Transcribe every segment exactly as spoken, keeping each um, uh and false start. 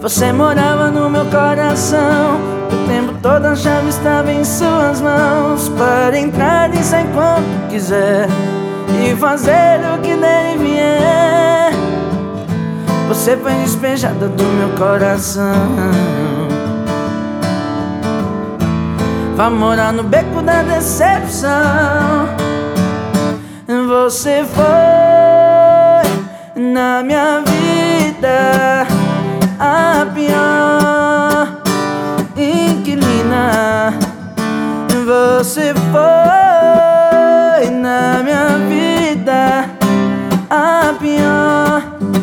Você morava no meu coração, o tempo todo a chave estava em suas mãos, para entrar e sair quando quiser e fazer o que dele vier. Você foi despejada do meu coração. Vá morar no beco da decepção. Você foi na minha vida a pior inquilina. Você foi na minha vida a pior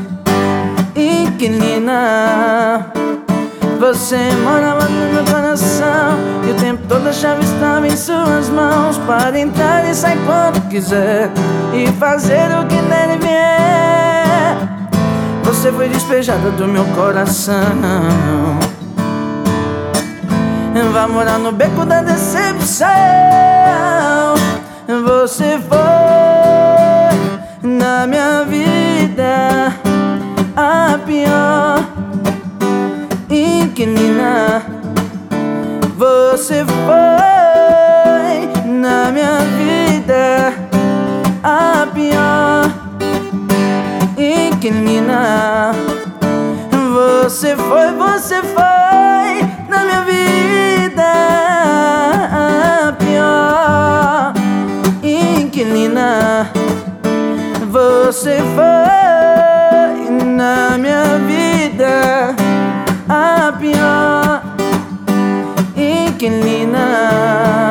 inquilina. Você morava no meu coração e o tempo todo a chave estava em suas mãos, para entrar e sair quando quiser e fazer o que nele vier. Você foi despejada do meu coração. Vá morar no beco da decepção. Você foi na minha vida a pior inquilina. Você foi na minha vida a pior inquilina. Você foi, você foi na minha vida a pior inquilina. Você foi na minha vida a pior inquilina.